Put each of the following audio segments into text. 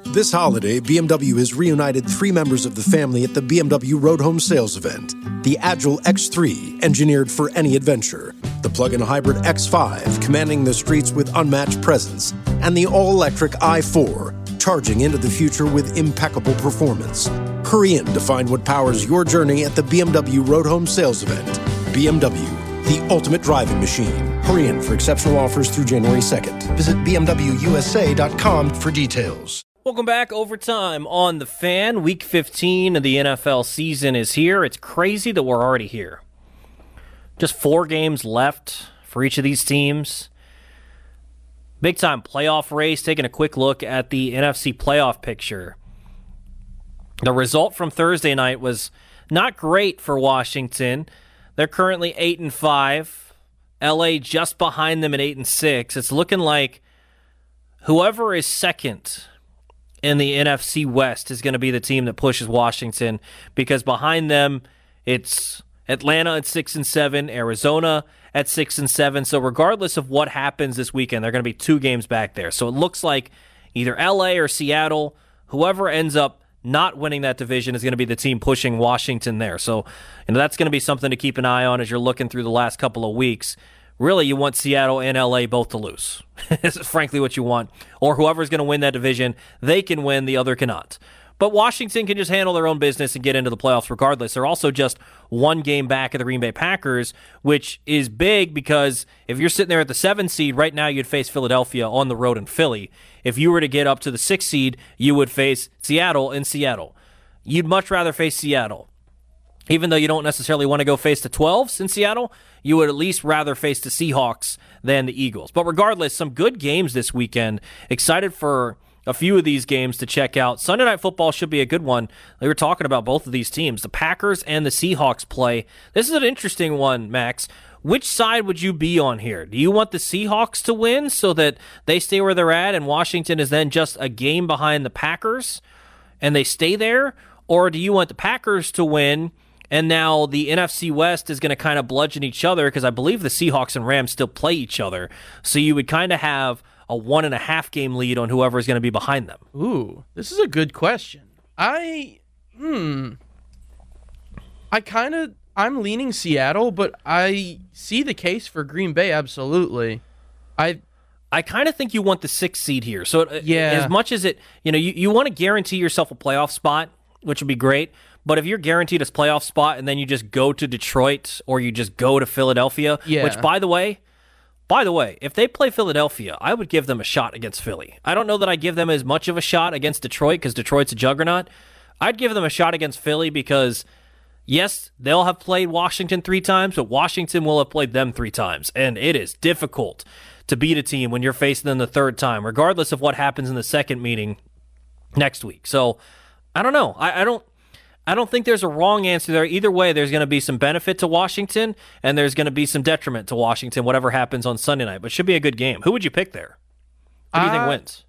This holiday, BMW has reunited 3 members of the family at the BMW Road Home Sales event. The Agile X3, engineered for any adventure. The plug-in hybrid X5, commanding the streets with unmatched presence. And the all-electric i4, charging into the future with impeccable performance. Hurry in to find what powers your journey at the BMW Road Home Sales event. BMW, the ultimate driving machine. Hurry in for exceptional offers through January 2nd. Visit BMWUSA.com for details. Welcome back. Overtime on The Fan. Week 15 of the NFL season is here. It's crazy that we're already here. Just 4 games left for each of these teams. Big-time playoff race. Taking a quick look at the NFC playoff picture. The result from Thursday night was not great for Washington. They're currently 8-5. LA just behind them at 8-6. It's looking like whoever is second in the NFC West is going to be the team that pushes Washington, because behind them it's Atlanta at 6-7, Arizona at 6-7. So regardless of what happens this weekend, they're going to be 2 games back there. So it looks like either LA or Seattle, whoever ends up not winning that division is going to be the team pushing Washington there. So that's going to be something to keep an eye on as you're looking through the last couple of weeks. Really, you want Seattle and LA both to lose. This is frankly what you want. Or whoever's going to win that division, they can win, the other cannot. But Washington can just handle their own business and get into the playoffs regardless. They're also just 1 game back of the Green Bay Packers, which is big because if you're sitting there at the 7 seed, right now you'd face Philadelphia on the road in Philly. If you were to get up to the 6 seed, you would face Seattle in Seattle. You'd much rather face Seattle. Even though you don't necessarily want to go face the 12s in Seattle, you would at least rather face the Seahawks than the Eagles. But regardless, some good games this weekend. Excited for a few of these games to check out. Sunday Night Football should be a good one. We were talking about both of these teams. The Packers and the Seahawks play. This is an interesting one, Max. Which side would you be on here? Do you want the Seahawks to win so that they stay where they're at and Washington is then just a game behind the Packers and they stay there? Or do you want the Packers to win and now the NFC West is going to kind of bludgeon each other, because I believe the Seahawks and Rams still play each other. So you would kind of have a 1.5 game lead on whoever is going to be behind them. Ooh, this is a good question. I'm leaning Seattle, but I see the case for Green Bay, absolutely. I kind of think you want the 6th seed here. So yeah, as much as it, you want to guarantee yourself a playoff spot, which would be great. But if you're guaranteed a playoff spot and then you just go to Detroit or you just go to Philadelphia, which by the way, if they play Philadelphia, I would give them a shot against Philly. I don't know that I give them as much of a shot against Detroit because Detroit's a juggernaut. I'd give them a shot against Philly because, yes, they'll have played Washington 3 times, but Washington will have played them 3 times. And it is difficult to beat a team when you're facing them the 3rd time, regardless of what happens in the 2nd meeting next week. So, I don't know. I don't think there's a wrong answer there. Either way, there's going to be some benefit to Washington, and there's going to be some detriment to Washington, whatever happens on Sunday night. But it should be a good game. Who would you pick there? Who do you think wins?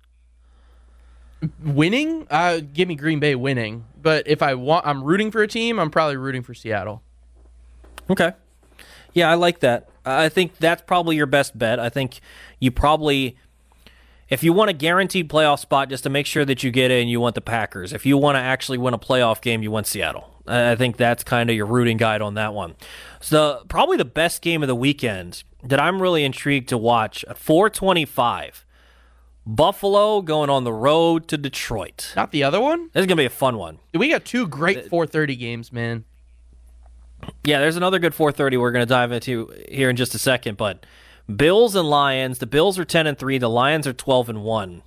Winning? Give me Green Bay winning. But if I'm rooting for a team, I'm probably rooting for Seattle. Okay. Yeah, I like that. I think that's probably your best bet. I think you probably, if you want a guaranteed playoff spot just to make sure that you get in, you want the Packers. If you want to actually win a playoff game, you want Seattle. I think that's kind of your rooting guide on that one. So probably the best game of the weekend that I'm really intrigued to watch, at 4:25, Buffalo going on the road to Detroit. Not the other one? This is going to be a fun one. We got 2 great 4:30 games, man. Yeah, there's another good 4:30 we're going to dive into here in just a second, but Bills and Lions. The Bills are 10-3. The Lions are 12-1.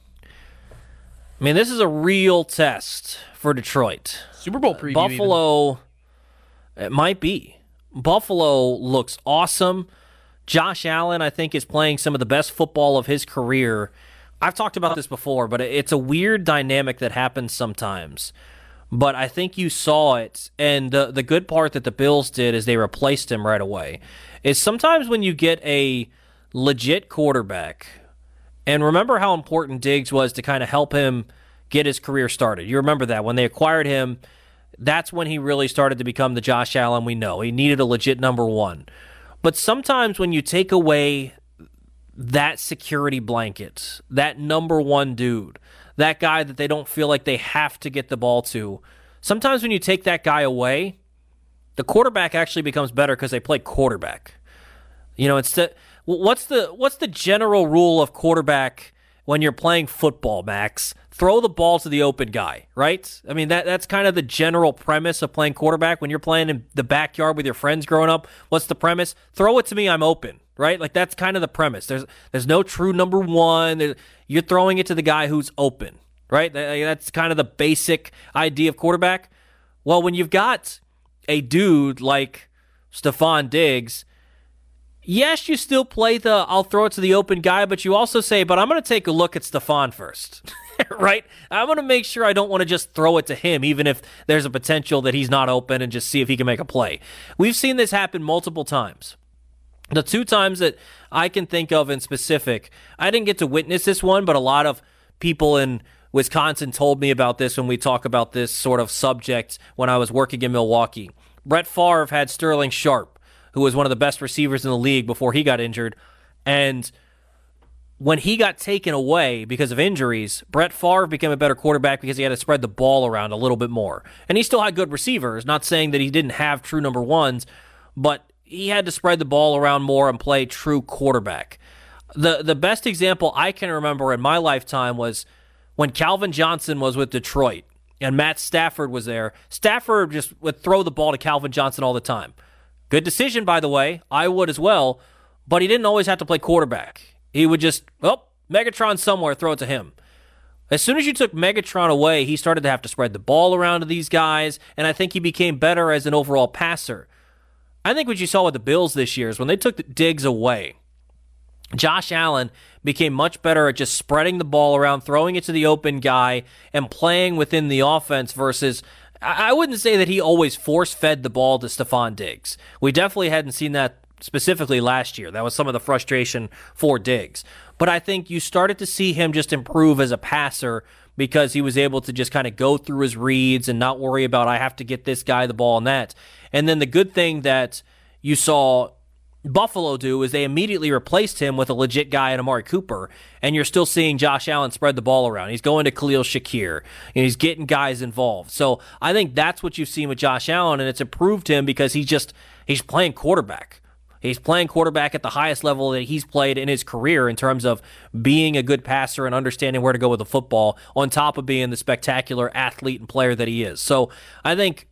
I mean, this is a real test for Detroit. Super Bowl preview. Buffalo, it might be. Buffalo looks awesome. Josh Allen, I think, is playing some of the best football of his career. I've talked about this before, but it's a weird dynamic that happens sometimes. But I think you saw it, and the good part that the Bills did is they replaced him right away. Is sometimes when you get a legit quarterback, and remember how important Diggs was to kind of help him get his career started. You remember that when they acquired him, that's when he really started to become the Josh Allen we know. He needed a legit number 1. But sometimes when you take away that security blanket, that number 1 dude, that guy that they don't feel like they have to get the ball to. Sometimes when you take that guy away, the quarterback actually becomes better because they play quarterback. What's the general rule of quarterback when you're playing football, Max? Throw the ball to the open guy, right? I mean, that's kind of the general premise of playing quarterback. When you're playing in the backyard with your friends growing up, what's the premise? Throw it to me, I'm open, right? Like, that's kind of the premise. There's no true number one. You're throwing it to the guy who's open, right? That's kind of the basic idea of quarterback. Well, when you've got a dude like Stefon Diggs, yes, you still play the I'll throw it to the open guy, but you also say, but I'm going to take a look at Stefon first, right? I'm going to make sure I don't want to just throw it to him, even if there's a potential that he's not open, and just see if he can make a play. We've seen this happen multiple times. The 2 times that I can think of in specific, I didn't get to witness this one, but a lot of people in Wisconsin told me about this when we talk about this sort of subject when I was working in Milwaukee. Brett Favre had Sterling Sharp, who was one of the best receivers in the league before he got injured. And when he got taken away because of injuries, Brett Favre became a better quarterback because he had to spread the ball around a little bit more. And he still had good receivers, not saying that he didn't have true number ones, but he had to spread the ball around more and play true quarterback. The best example I can remember in my lifetime was when Calvin Johnson was with Detroit and Matt Stafford was there. Stafford just would throw the ball to Calvin Johnson all the time. Good decision, by the way. I would as well. But he didn't always have to play quarterback. He would just, Megatron somewhere, throw it to him. As soon as you took Megatron away, he started to have to spread the ball around to these guys, and I think he became better as an overall passer. I think what you saw with the Bills this year is when they took the Diggs away, Josh Allen became much better at just spreading the ball around, throwing it to the open guy, and playing within the offense versus, I wouldn't say that he always force-fed the ball to Stefon Diggs. We definitely hadn't seen that specifically last year. That was some of the frustration for Diggs. But I think you started to see him just improve as a passer because he was able to just kind of go through his reads and not worry about, I have to get this guy the ball and that. And then the good thing that you saw Buffalo do is they immediately replaced him with a legit guy in Amari Cooper, and you're still seeing Josh Allen spread the ball around. He's going to Khalil Shakir, and he's getting guys involved. So I think that's what you've seen with Josh Allen, and it's improved him because he's playing quarterback. He's playing quarterback at the highest level that he's played in his career in terms of being a good passer and understanding where to go with the football, on top of being the spectacular athlete and player that he is. So I think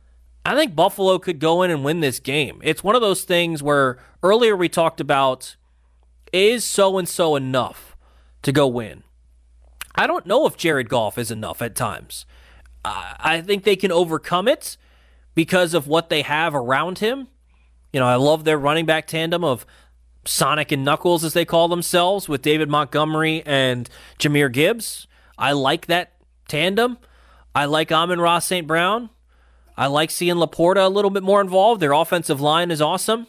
Buffalo could go in and win this game. It's one of those things where earlier we talked about, is so-and-so enough to go win? I don't know if Jared Goff is enough at times. I think they can overcome it because of what they have around him. You know, I love their running back tandem of Sonic and Knuckles, as they call themselves, with David Montgomery and Jahmyr Gibbs. I like that tandem. I like Amon-Ra St. Brown. I like seeing Laporta a little bit more involved. Their offensive line is awesome.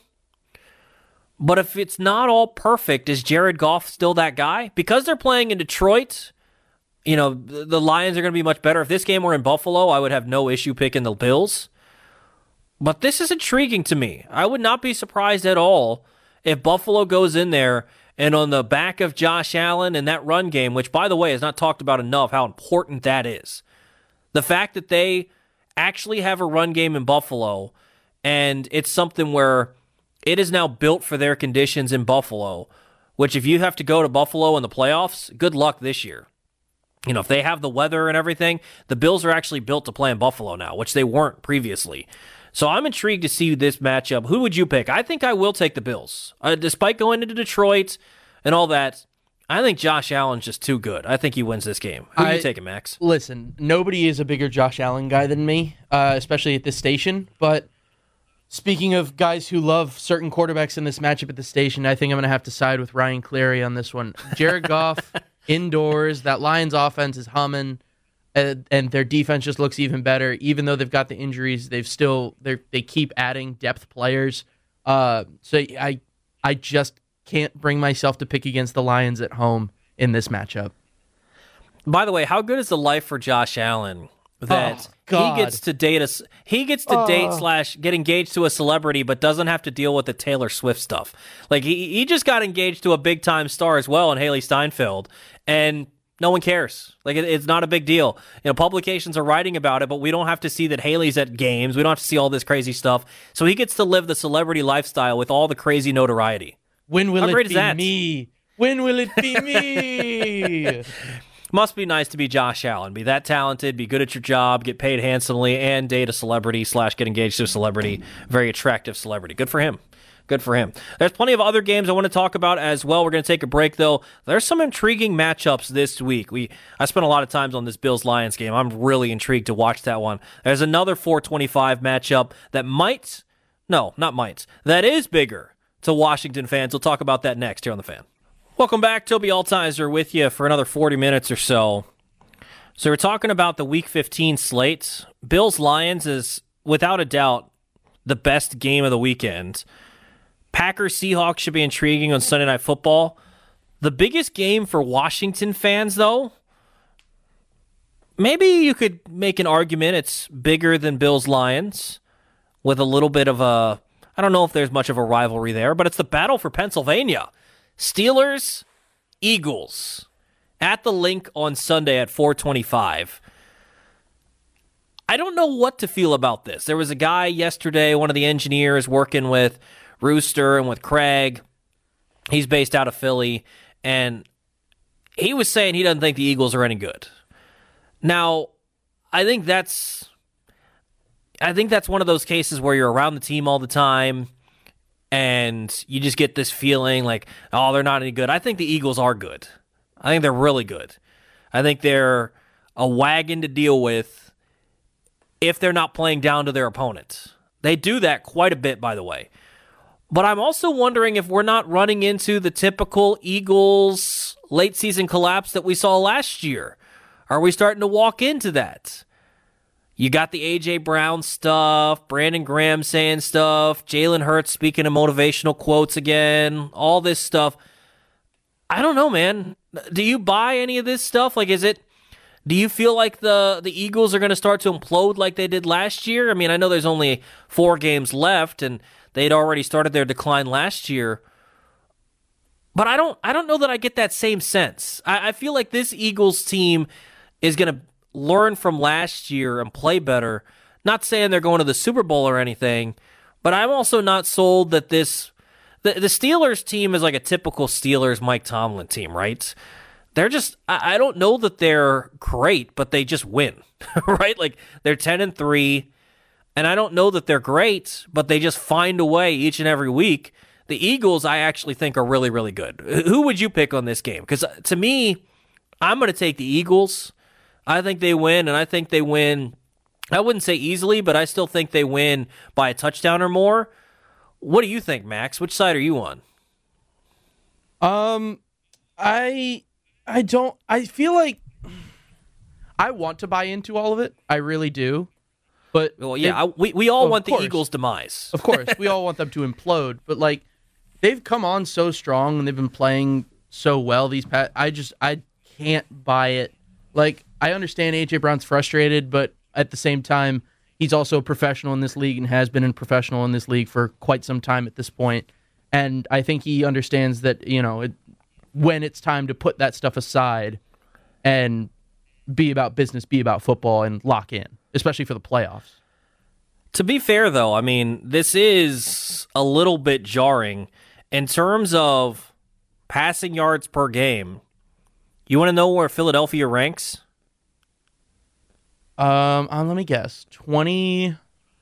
But if it's not all perfect, is Jared Goff still that guy? Because they're playing in Detroit, you know, the Lions are going to be much better. If this game were in Buffalo, I would have no issue picking the Bills. But this is intriguing to me. I would not be surprised at all if Buffalo goes in there and on the back of Josh Allen and that run game, which, by the way, is not talked about enough how important that is. The fact that they actually have a run game in Buffalo, and it's something where it is now built for their conditions in Buffalo, which if you have to go to Buffalo in the playoffs, good luck this year. You know, if they have the weather and everything, the Bills are actually built to play in Buffalo now, which they weren't previously. So I'm intrigued to see this matchup. Who would you pick? I think I will take the Bills. Despite going into Detroit and all that, I think Josh Allen's just too good. I think he wins this game. Who are you taking, Max? Listen, nobody is a bigger Josh Allen guy than me, especially at this station. But speaking of guys who love certain quarterbacks in this matchup at the station, I think I'm going to have to side with Ryan Cleary on this one. Jared Goff, indoors, that Lions offense is humming. And their defense just looks even better. Even though they've got the injuries, they keep adding depth players. So I just can't bring myself to pick against the Lions at home in this matchup. By the way, how good is the life for Josh Allen that he gets to date / get engaged to a celebrity, but doesn't have to deal with the Taylor Swift stuff? Like he just got engaged to a big time star as well in Haley Steinfeld, and No one cares. Like, it's not a big deal. Publications are writing about it, but we don't have to see that Haley's at games. We don't have to see all this crazy stuff. So he gets to live the celebrity lifestyle with all the crazy notoriety. When will it be me? When will it be me? Must be nice to be Josh Allen, be that talented, be good at your job, get paid handsomely, and date a celebrity / get engaged to a celebrity, very attractive celebrity. Good for him. Good for him. There's plenty of other games I want to talk about as well. We're going to take a break, though. There's some intriguing matchups this week. I spent a lot of times on this Bills-Lions game. I'm really intrigued to watch that one. There's another 425 matchup that is bigger to Washington fans. We'll talk about that next here on The Fan. Welcome back. Toby Altizer with you for another 40 minutes or so. So we're talking about the Week 15 slate. Bills-Lions is, without a doubt, the best game of the weekend. Packers-Seahawks should be intriguing on Sunday Night Football. The biggest game for Washington fans, though, maybe you could make an argument it's bigger than Bills-Lions with a little bit of a, I don't know if there's much of a rivalry there, but it's the battle for Pennsylvania. Steelers, Eagles, at the Link on Sunday at 4:25. I don't know what to feel about this. There was a guy yesterday, one of the engineers working with Rooster and with Craig. He's based out of Philly, and he was saying he doesn't think the Eagles are any good. Now, I think that's one of those cases where you're around the team all the time, and you just get this feeling like, oh, they're not any good. I think the Eagles are good. I think they're really good. I think they're a wagon to deal with if they're not playing down to their opponent. They do that quite a bit, by the way. But I'm also wondering if we're not running into the typical Eagles late season collapse that we saw last year. Are we starting to walk into that? You got the A.J. Brown stuff, Brandon Graham saying stuff, Jalen Hurts speaking of motivational quotes again, all this stuff. I don't know, man. Do you buy any of this stuff? Like, do you feel like the Eagles are going to start to implode like they did last year? I mean, I know there's only 4 games left, and they'd already started their decline last year. But I don't know that I get that same sense. I feel like this Eagles team is going to learn from last year and play better. Not saying they're going to the Super Bowl or anything, but I'm also not sold that the Steelers team is like a typical Steelers Mike Tomlin team, right? They're just, I don't know that they're great, but they just win, right? Like, they're 10-3, and I don't know that they're great, but they just find a way each and every week. The Eagles, I actually think, are really, really good. Who would you pick on this game? Because to me, I'm going to take the Eagles. I think they win, and I think they win, I wouldn't say easily, but I still think they win by a touchdown or more. What do you think, Max? Which side are you on? I feel like I want to buy into all of it. I really do. But well, yeah, we all want the Eagles' demise. Of course, we all want them to implode. But like, they've come on so strong and they've been playing so well I can't buy it. Like, I understand AJ Brown's frustrated, but at the same time, he's also a professional in this league and has been a professional in this league for quite some time at this point. And I think he understands that, when it's time to put that stuff aside and be about business, be about football, and lock in, especially for the playoffs. To be fair, though, I mean, this is a little bit jarring in terms of passing yards per game. You want to know where Philadelphia ranks? Let me guess. 25th.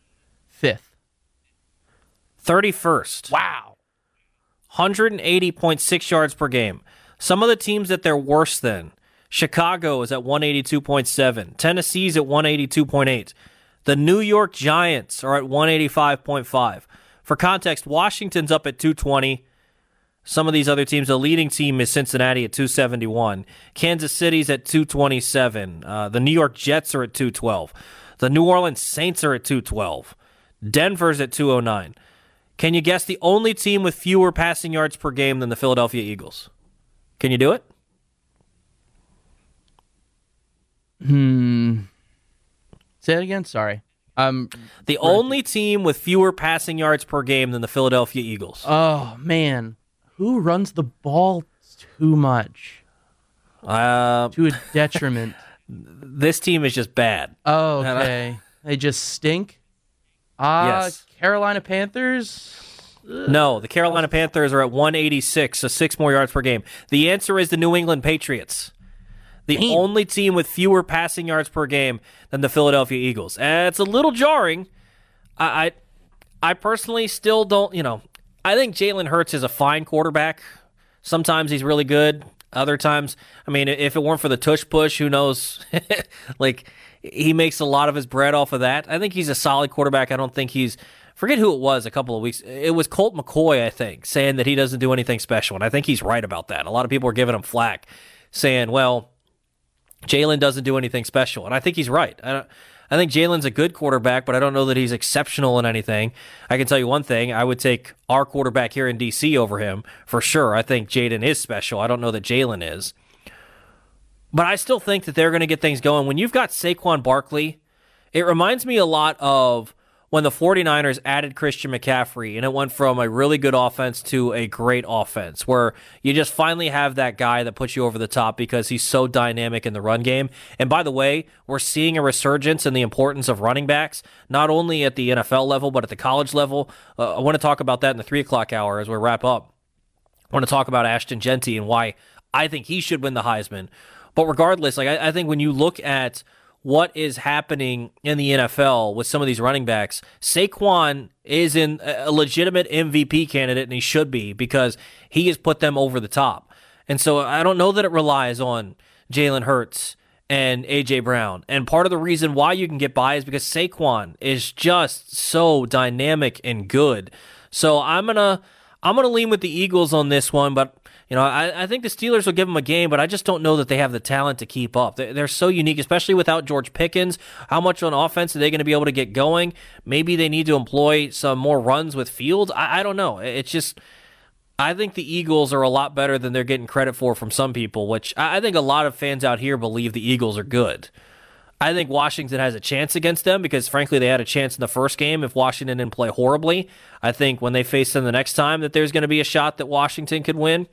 31st. Wow. 180.6 yards per game. Some of the teams that they're worse than. Chicago is at 182.7. Tennessee's at 182.8. The New York Giants are at 185.5. For context, Washington's up at 220. Some of these other teams, the leading team is Cincinnati at 271. Kansas City's at 227. The New York Jets are at 212. The New Orleans Saints are at 212. Denver's at 209. Can you guess the only team with fewer passing yards per game than the Philadelphia Eagles? Can you do it? Say it again. Sorry. The only team with fewer passing yards per game than the Philadelphia Eagles. Oh, man. Who runs the ball too much? To a detriment. This team is just bad. Oh, okay. They just stink? Yes. Carolina Panthers? No, the Carolina Panthers are at 186, so 6 more yards per game. The answer is the New England Patriots. The only team with fewer passing yards per game than the Philadelphia Eagles. It's a little jarring. I personally still don't, I think Jalen Hurts is a fine quarterback. Sometimes he's really good. Other times, if it weren't for the tush push, who knows? He makes a lot of his bread off of that. I think he's a solid quarterback. I don't think forget who it was a couple of weeks. It was Colt McCoy, I think, saying that he doesn't do anything special. And I think he's right about that. A lot of people are giving him flack, saying, well, Jalen doesn't do anything special. And I think he's right. I think Jalen's a good quarterback, but I don't know that he's exceptional in anything. I can tell you one thing. I would take our quarterback here in D.C. over him for sure. I think Jaden is special. I don't know that Jalen is. But I still think that they're going to get things going. When you've got Saquon Barkley, it reminds me a lot of when the 49ers added Christian McCaffrey, and it went from a really good offense to a great offense, where you just finally have that guy that puts you over the top because he's so dynamic in the run game. And by the way, we're seeing a resurgence in the importance of running backs, not only at the NFL level, but at the college level. I want to talk about that in the 3 o'clock hour as we wrap up. I want to talk about Ashton Jeanty and why I think he should win the Heisman. But regardless, I think when you look at what is happening in the NFL with some of these running backs, Saquon is in a legitimate MVP candidate, and he should be, because he has put them over the top. And so I don't know that it relies on Jalen Hurts and A.J. Brown. And part of the reason why you can get by is because Saquon is just so dynamic and good. So I'm gonna lean with the Eagles on this one, but I think the Steelers will give them a game, but I just don't know that they have the talent to keep up. They're so unique, especially without George Pickens. How much on offense are they going to be able to get going? Maybe they need to employ some more runs with Fields. I don't know. It's just, I think the Eagles are a lot better than they're getting credit for from some people, which I think a lot of fans out here believe the Eagles are good. I think Washington has a chance against them because, frankly, they had a chance in the first game if Washington didn't play horribly. I think when they face them the next time that there's going to be a shot that Washington could win.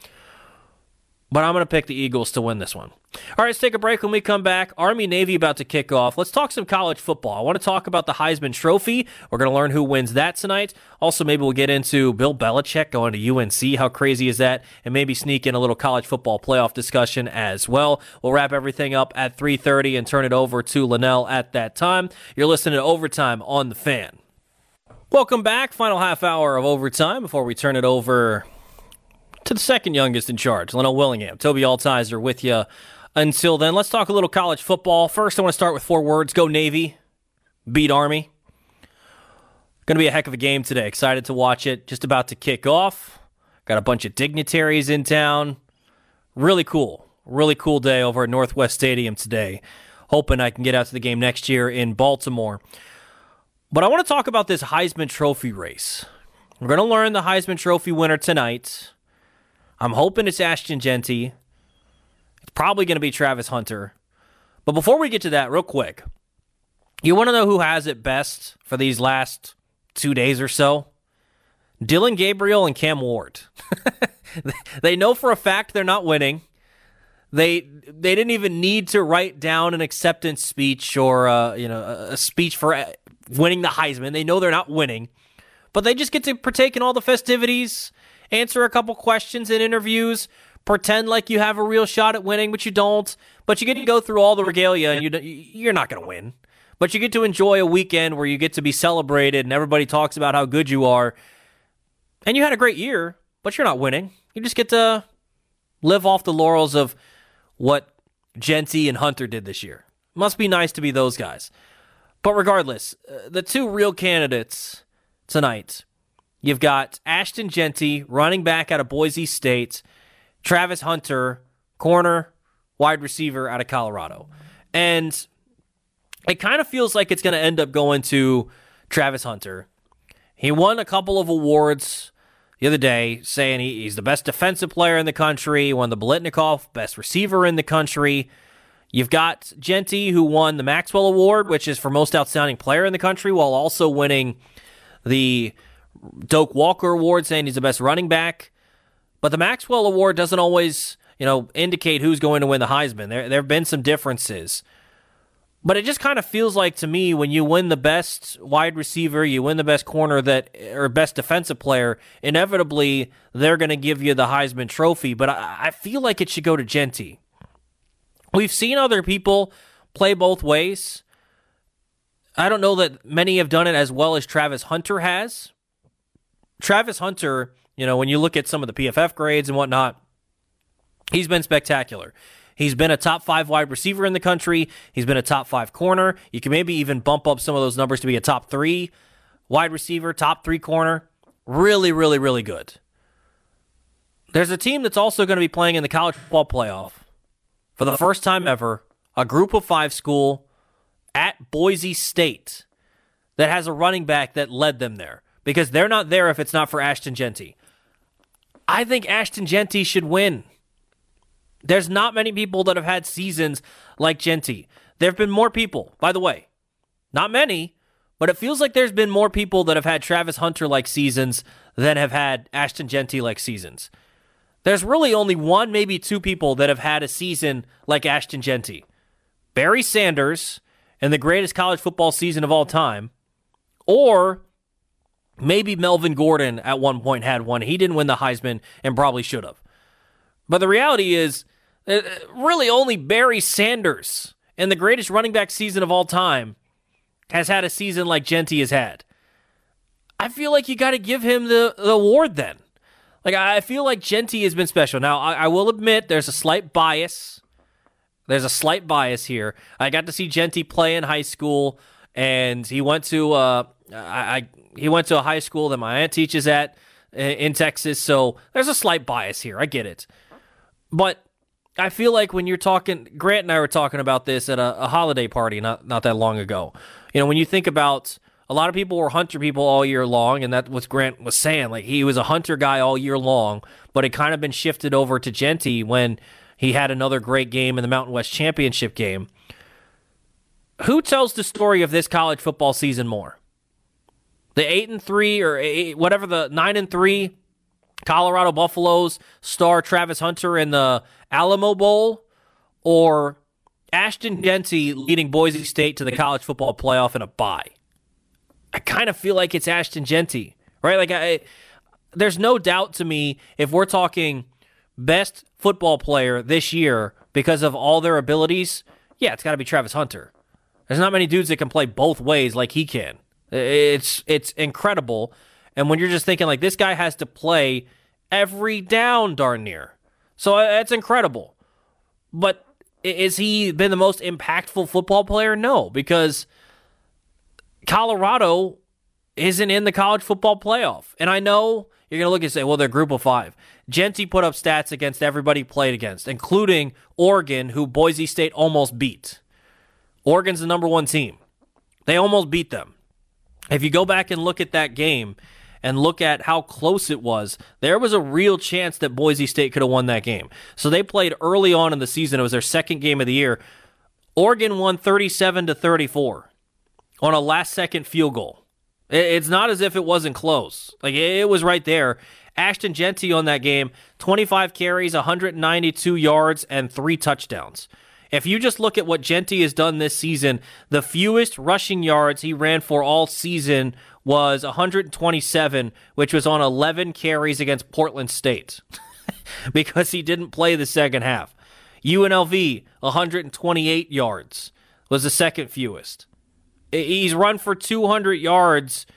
But I'm going to pick the Eagles to win this one. All right, let's take a break. When we come back, Army-Navy about to kick off. Let's talk some college football. I want to talk about the Heisman Trophy. We're going to learn who wins that tonight. Also, maybe we'll get into Bill Belichick going to UNC. How crazy is that? And maybe sneak in a little college football playoff discussion as well. We'll wrap everything up at 3:30 and turn it over to Linnell at that time. You're listening to Overtime on The Fan. Welcome back. Final half hour of Overtime before we turn it over to the second youngest in charge, Linnell Willingham. Toby Altizer with you until then. Let's talk a little college football. First, I want to start with 4 words. Go Navy. Beat Army. Going to be a heck of a game today. Excited to watch it. Just about to kick off. Got a bunch of dignitaries in town. Really cool. Really cool day over at Northwest Stadium today. Hoping I can get out to the game next year in Baltimore. But I want to talk about this Heisman Trophy race. We're going to learn the Heisman Trophy winner tonight. I'm hoping it's Ashton Jeanty. It's probably going to be Travis Hunter. But before we get to that, real quick, you want to know who has it best for these last 2 days or so? Dillon Gabriel and Cam Ward. They know for a fact they're not winning. They didn't even need to write down an acceptance speech or a speech for winning the Heisman. They know they're not winning. But they just get to partake in all the festivities, answer a couple questions in interviews, pretend like you have a real shot at winning, but you don't. But you get to go through all the regalia, and you're not going to win. But you get to enjoy a weekend where you get to be celebrated, and everybody talks about how good you are. And you had a great year, but you're not winning. You just get to live off the laurels of what Jeanty and Hunter did this year. Must be nice to be those guys. But regardless, the 2 real candidates tonight, you've got Ashton Jeanty, running back out of Boise State, Travis Hunter, corner, wide receiver out of Colorado. And it kind of feels like it's going to end up going to Travis Hunter. He won a couple of awards the other day, saying he's the best defensive player in the country, won the Biletnikoff, best receiver in the country. You've got Jeanty, who won the Maxwell Award, which is for most outstanding player in the country, while also winning the Doak Walker Award, saying he's the best running back. But the Maxwell Award doesn't always indicate who's going to win the Heisman. There have been some differences. But it just kind of feels like to me when you win the best wide receiver, you win the best corner or best defensive player, inevitably they're going to give you the Heisman Trophy. But I feel like it should go to Jeanty. We've seen other people play both ways. I don't know that many have done it as well as Travis Hunter has. Travis Hunter, when you look at some of the PFF grades and whatnot, he's been spectacular. He's been a top 5 wide receiver in the country. He's been a top 5 corner. You can maybe even bump up some of those numbers to be a top 3 wide receiver, top 3 corner. Really, really, really good. There's a team that's also going to be playing in the college football playoff for the first time ever, a group of 5 school at Boise State that has a running back that led them there, because they're not there if it's not for Ashton Jeanty. I think Ashton Jeanty should win. There's not many people that have had seasons like Jeanty. There have been more people, by the way. Not many, but it feels like there's been more people that have had Travis Hunter-like seasons than have had Ashton Jeanty-like seasons. There's really only 1, maybe 2 people that have had a season like Ashton Jeanty. Barry Sanders in the greatest college football season of all time, or maybe Melvin Gordon at one point had one. He didn't win the Heisman and probably should have. But the reality is, really only Barry Sanders in the greatest running back season of all time has had a season like Jeanty has had. I feel like you got to give him the award then. Like, I feel like Jeanty has been special. Now, I will admit there's a slight bias. There's a slight bias here. I got to see Jeanty play in high school, and he went to a high school that my aunt teaches at in Texas, so there's a slight bias here. I get it. But I feel like when you're talking, Grant and I were talking about this at a holiday party not that long ago. When you think about, a lot of people were Hunter people all year long, and that's what Grant was saying. Like, he was a Hunter guy all year long, but it kind of been shifted over to Jeanty when he had another great game in the Mountain West Championship game. Who tells the story of this college football season more? The 8-3 or whatever, the 9-3 Colorado Buffaloes star Travis Hunter in the Alamo Bowl, or Ashton Jeanty leading Boise State to the college football playoff in a bye? I kind of feel like it's Ashton Jeanty, right? Like, there's no doubt to me, if we're talking best football player this year because of all their abilities, yeah, it's got to be Travis Hunter. There's not many dudes that can play both ways like he can. It's incredible. And when you're just thinking, like, this guy has to play every down darn near. So that's incredible. But is he been the most impactful football player? No, because Colorado isn't in the college football playoff. And I know you're going to look and say, well, they're group of 5. Jeanty put up stats against everybody he played against, including Oregon, who Boise State almost beat. Oregon's the number 1 team. They almost beat them. If you go back and look at that game and look at how close it was, there was a real chance that Boise State could have won that game. So they played early on in the season. It was their second game of the year. Oregon won 37-34 on a last-second field goal. It's not as if it wasn't close. Like, it was right there. Ashton Jeanty on that game, 25 carries, 192 yards, and 3 touchdowns. If you just look at what Jeanty has done this season, the fewest rushing yards he ran for all season was 127, which was on 11 carries against Portland State because he didn't play the second half. UNLV, 128 yards was the second fewest. He's run for 200 yards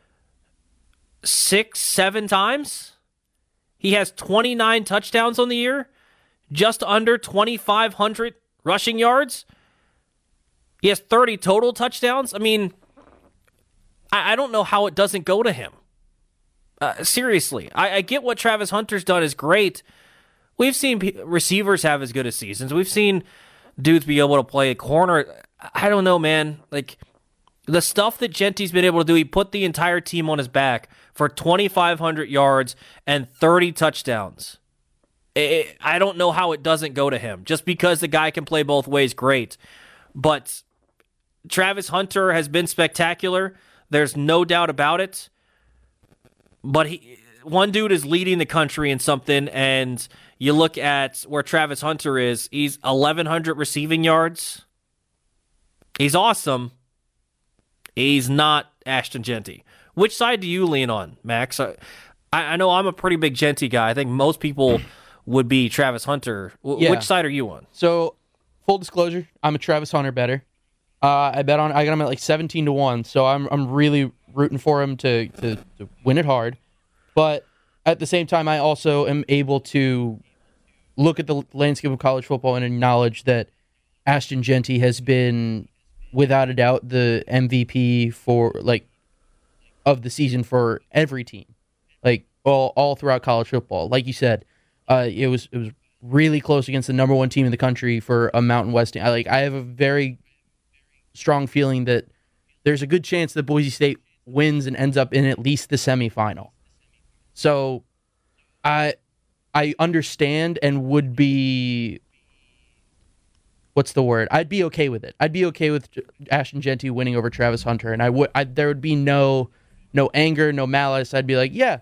6-7 times. He has 29 touchdowns on the year, just under 2,500 rushing yards. He has 30 total touchdowns. I mean, I don't know how it doesn't go to him. Seriously, I get what Travis Hunter's done is great. We've seen receivers have as good as seasons. We've seen dudes be able to play a corner. I don't know, man. Like, the stuff that Jeanty's been able to do, he put the entire team on his back for 2,500 yards and 30 touchdowns. I don't know how it doesn't go to him. Just because the guy can play both ways, great. But Travis Hunter has been spectacular. There's no doubt about it. But one dude is leading the country in something, and You look at where Travis Hunter is, he's 1,100 receiving yards. He's awesome. He's not Ashton Jeanty. Which side do you lean on, Max? I know I'm a pretty big Jeanty guy. I think most people would be Travis Hunter. Which side are you on? So, full disclosure, I'm a Travis Hunter bettor. I got him at like 17-1, so I'm really rooting for him to win it hard. But at the same time, I also am able to look at the landscape of college football and acknowledge that Ashton Jeanty has been, without a doubt, the MVP of the season for every team, like all throughout college football. Like you said, it was really close against the number one team in the country for a Mountain West team. I have a very strong feeling that there's a good chance that Boise State wins and ends up in at least the semifinal. So I understand and would be, what's the word? I'd be okay with it. I'd be okay with Ashton Jeanty winning over Travis Hunter, and there would be no anger, no malice. I'd be like, yeah,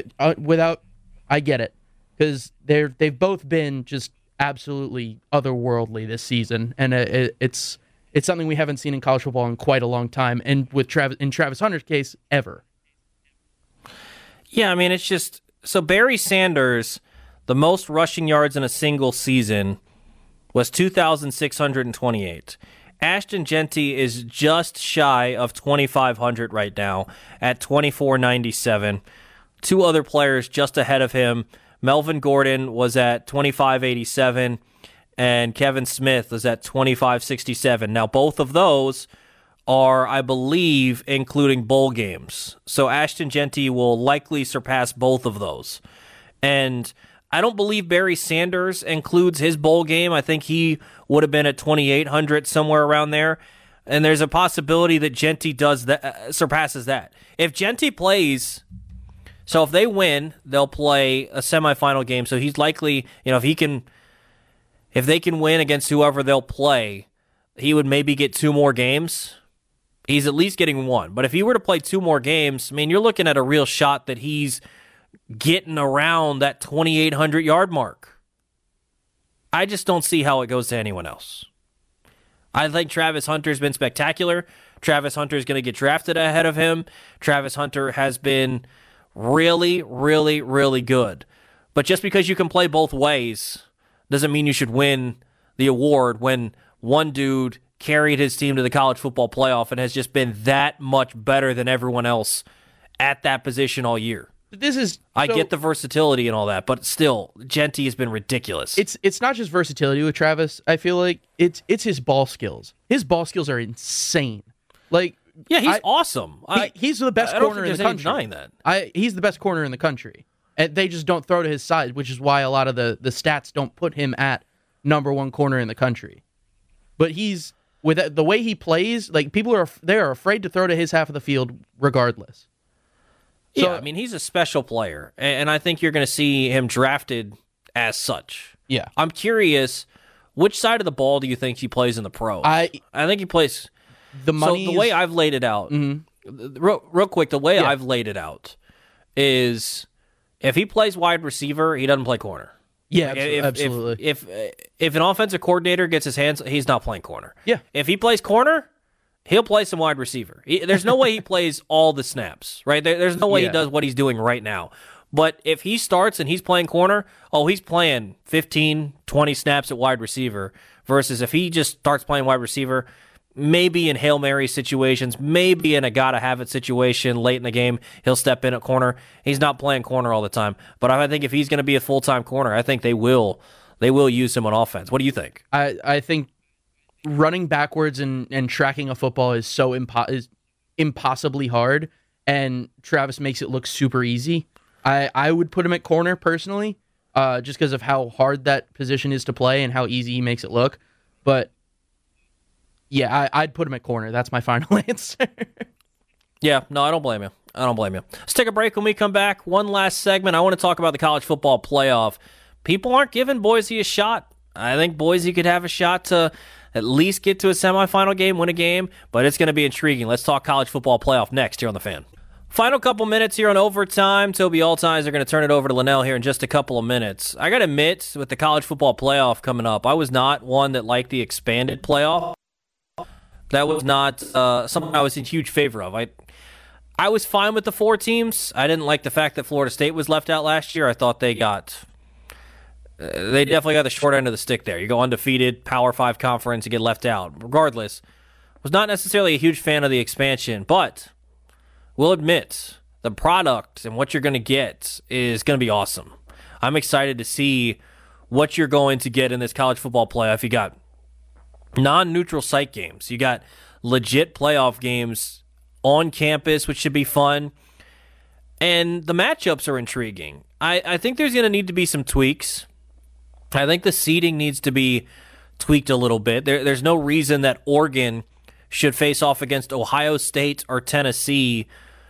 I get it, because they've both been just absolutely otherworldly this season, and it's something we haven't seen in college football in quite a long time, and in Travis Hunter's case, ever. Yeah, I mean, it's just, so Barry Sanders, the most rushing yards in a single season was 2,628. Ashton Jeanty is just shy of 2,500 right now at 2,497. Two other players just ahead of him. Melvin Gordon was at 2,587, and Kevin Smith was at 2,567. Now, both of those are, I believe, including bowl games. So Ashton Jeanty will likely surpass both of those. And I don't believe Barry Sanders includes his bowl game. I think he would have been at 2,800, somewhere around there. And there's a possibility that Jeanty does that, surpasses that. If Jeanty plays, so if they win, they'll play a semifinal game. So he's likely, if they can win against whoever they'll play, he would maybe get 2 more games. He's at least getting 1. But if he were to play 2 more games, I mean, you're looking at a real shot that he's getting around that 2,800-yard mark. I just don't see how it goes to anyone else. I think Travis Hunter's been spectacular. Travis Hunter is going to get drafted ahead of him. Travis Hunter has been really, really, really good. But just because you can play both ways doesn't mean you should win the award when one dude carried his team to the college football playoff and has just been that much better than everyone else at that position all year. I get the versatility and all that, but still, Jeanty has been ridiculous. It's not just versatility with Travis. I feel like it's his ball skills. His ball skills are insane. Like, yeah, he's awesome. He's the best corner in the country. Denying that. He's the best corner in the country. And they just don't throw to his side, which is why a lot of the stats don't put him at number one corner in the country. But he's, with the way he plays, like, people are afraid to throw to his half of the field regardless. So, yeah, I mean, he's a special player, and I think you're going to see him drafted as such. Yeah. I'm curious, which side of the ball do you think he plays in the pros? I think he plays the money. So the way I've laid it out, real quick, the way I've laid it out is if he plays wide receiver, he doesn't play corner. Yeah, absolutely. If an offensive coordinator gets his hands, he's not playing corner. Yeah. If he plays corner, he'll play some wide receiver. There's no way he plays all the snaps, right? There's no way he does what he's doing right now. But if he starts and he's playing corner, he's playing 15, 20 snaps at wide receiver, versus if he just starts playing wide receiver, maybe in Hail Mary situations, maybe in a gotta-have-it situation late in the game, he'll step in at corner. He's not playing corner all the time. But I think if he's going to be a full-time corner, I think they will use him on offense. What do you think? I think running backwards and tracking a football is so is impossibly hard, and Travis makes it look super easy. I would put him at corner personally, just because of how hard that position is to play and how easy he makes it look. But yeah, I'd put him at corner. That's my final answer. Yeah, no, I don't blame you. Let's take a break. When we come back, one last segment. I want to talk about the college football playoff. People aren't giving Boise a shot. I think Boise could have a shot to at least get to a semifinal game, win a game, but it's going to be intriguing. Let's talk college football playoff next here on The Fan. Final couple minutes here on overtime. Toby Altizer are going to turn it over to Linnell here in just a couple of minutes. I got to admit, with the college football playoff coming up, I was not one that liked the expanded playoff. That was not something I was in huge favor of. I was fine with the 4 teams. I didn't like the fact that Florida State was left out last year. I thought they definitely got the short end of the stick there. You go undefeated, Power 5 conference, you get left out. Regardless, was not necessarily a huge fan of the expansion, but we'll admit the product and what you're going to get is going to be awesome. I'm excited to see what you're going to get in this college football playoff. You got non-neutral site games. You got legit playoff games on campus, which should be fun. And the matchups are intriguing. I think there's going to need to be some tweaks. I think the seeding needs to be tweaked a little bit. There's no reason that Oregon should face off against Ohio State or Tennessee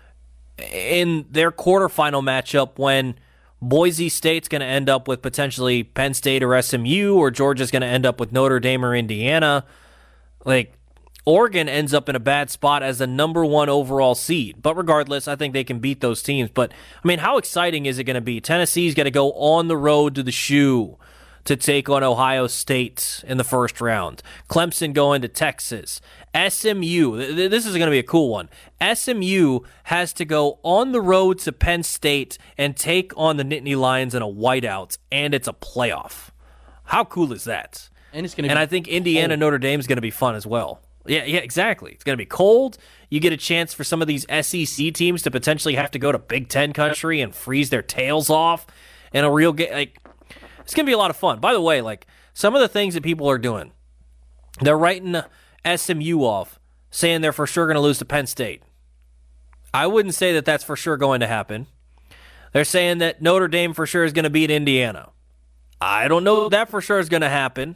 in their quarterfinal matchup when Boise State's going to end up with potentially Penn State or SMU, or Georgia's going to end up with Notre Dame or Indiana. Like, Oregon ends up in a bad spot as the number 1 overall seed. But regardless, I think they can beat those teams. But, I mean, how exciting is it going to be? Tennessee's got to go on the road to the Shoe to take on Ohio State in the first round. Clemson going to Texas. SMU, this is going to be a cool one. SMU has to go on the road to Penn State and take on the Nittany Lions in a whiteout, and it's a playoff. How cool is that? And it's going to And I think Indiana Notre Dame is going to be fun as well. Yeah, exactly. It's going to be cold. You get a chance for some of these SEC teams to potentially have to go to Big Ten country and freeze their tails off in a real game. It's going to be a lot of fun. By the way, some of the things that people are doing, they're writing SMU off, saying they're for sure going to lose to Penn State. I wouldn't say that that's for sure going to happen. They're saying that Notre Dame for sure is going to beat Indiana. I don't know if that for sure is going to happen.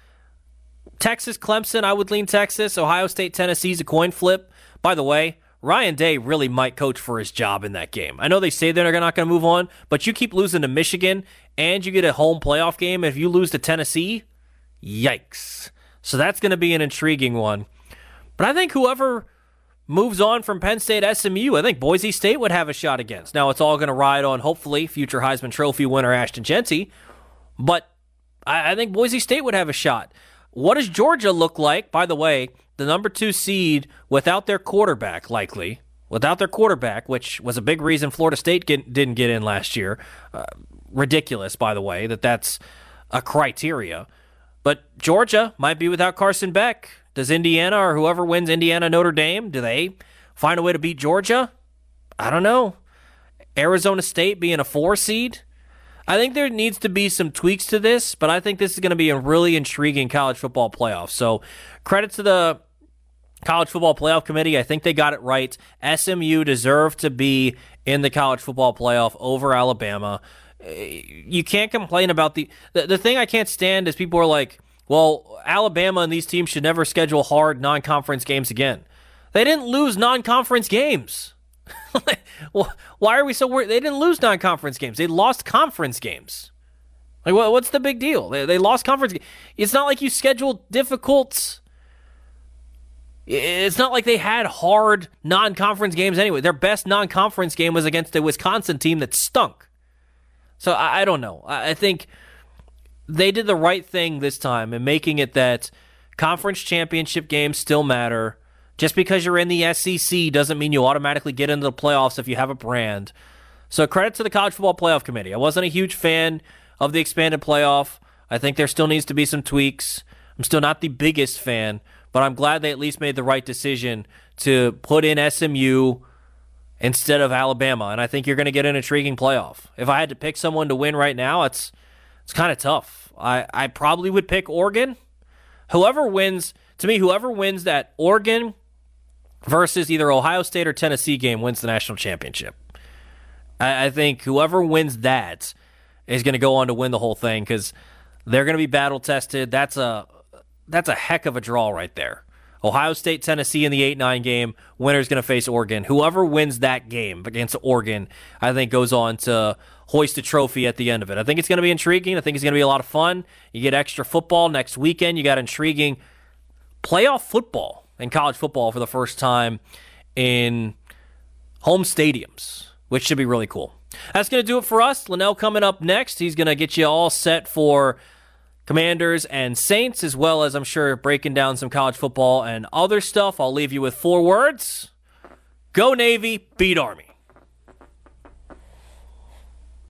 Texas, Clemson, I would lean Texas. Ohio State, Tennessee's a coin flip. By the way, Ryan Day really might coach for his job in that game. I know they say they're not going to move on, but you keep losing to Michigan and you get a home playoff game. If you lose to Tennessee, yikes. So that's going to be an intriguing one. But I think whoever moves on from Penn State, SMU, I think Boise State would have a shot against. Now, it's all going to ride on, hopefully, future Heisman Trophy winner Ashton Jeanty. But I think Boise State would have a shot. What does Georgia look like? By the way, the number 2 seed without their quarterback, likely. Without their quarterback, which was a big reason Florida State didn't get in last year. Ridiculous, by the way, that's a criteria. But Georgia might be without Carson Beck. Does Indiana or whoever wins Indiana, Notre Dame, do they find a way to beat Georgia? I don't know. Arizona State being a 4 seed? I think there needs to be some tweaks to this, but I think this is going to be a really intriguing college football playoff. So credit to the College Football Playoff Committee. I think they got it right. SMU deserved to be in the college football playoff over Alabama. You can't complain about the thing I can't stand is people are like, well, Alabama and these teams should never schedule hard non-conference games again. They didn't lose non-conference games. Well, why are we so worried? They didn't lose non-conference games. They lost conference games. What's the big deal? They lost conference games. It's not like you scheduled difficult. It's not like they had hard non-conference games anyway. Their best non-conference game was against a Wisconsin team that stunk. So I don't know. I think they did the right thing this time in making it that conference championship games still matter. Just because you're in the SEC doesn't mean you automatically get into the playoffs if you have a brand. So credit to the College Football Playoff Committee. I wasn't a huge fan of the expanded playoff. I think there still needs to be some tweaks. I'm still not the biggest fan, but I'm glad they at least made the right decision to put in SMU instead of Alabama, and I think you're going to get an intriguing playoff. If I had to pick someone to win right now, it's kind of tough. I probably would pick Oregon. Whoever wins that Oregon versus either Ohio State or Tennessee game wins the national championship. I think whoever wins that is going to go on to win the whole thing because they're going to be battle-tested. That's a heck of a draw right there. Ohio State, Tennessee in the 8-9 game, winner's going to face Oregon. Whoever wins that game against Oregon, I think goes on to hoist a trophy at the end of it. I think it's going to be intriguing. I think it's going to be a lot of fun. You get extra football next weekend. You got intriguing playoff football in college football for the first time in home stadiums, which should be really cool. That's going to do it for us. Linnell coming up next. He's going to get you all set for Commanders and Saints, as well as, I'm sure, breaking down some college football and other stuff. I'll leave you with 4 words. Go Navy, beat Army.